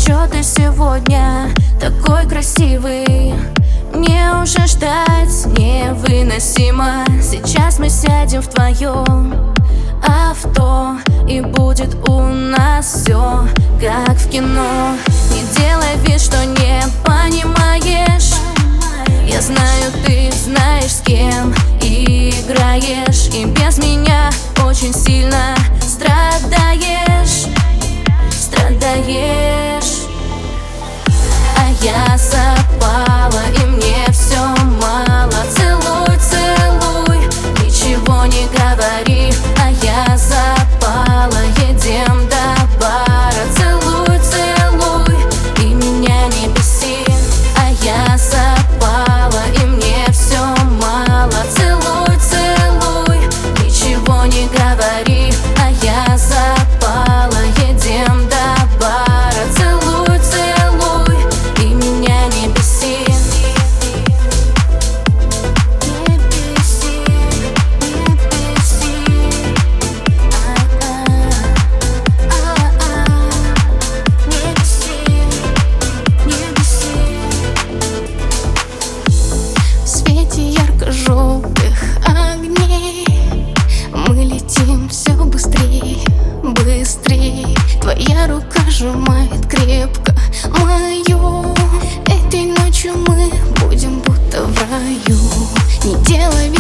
чё ты сегодня такой красивый? Мне уже ждать невыносимо. Сейчас мы сядем в твоем авто, и будет у нас все как в кино. Не делай вид, что не понимаешь. Я знаю, ты знаешь, с кем играешь, и без меня очень сильно страдаешь. А я запала, и мне все мало. Целуй, целуй, ничего не говори. А я запала, едем до бара. Целуй, целуй, и меня не беси. А я запала, и мне все мало. Целуй, целуй, ничего не говори. А я запала, едем до бара. Целуй, целуй, и меня не беси. Не беси, не беси. Не беси, не беси. В свете ярко-желтых огней мы летим все быстрее, быстрее. Твоя рука сжимает крепко мою. Этой ночью мы будем будто в раю. Не делай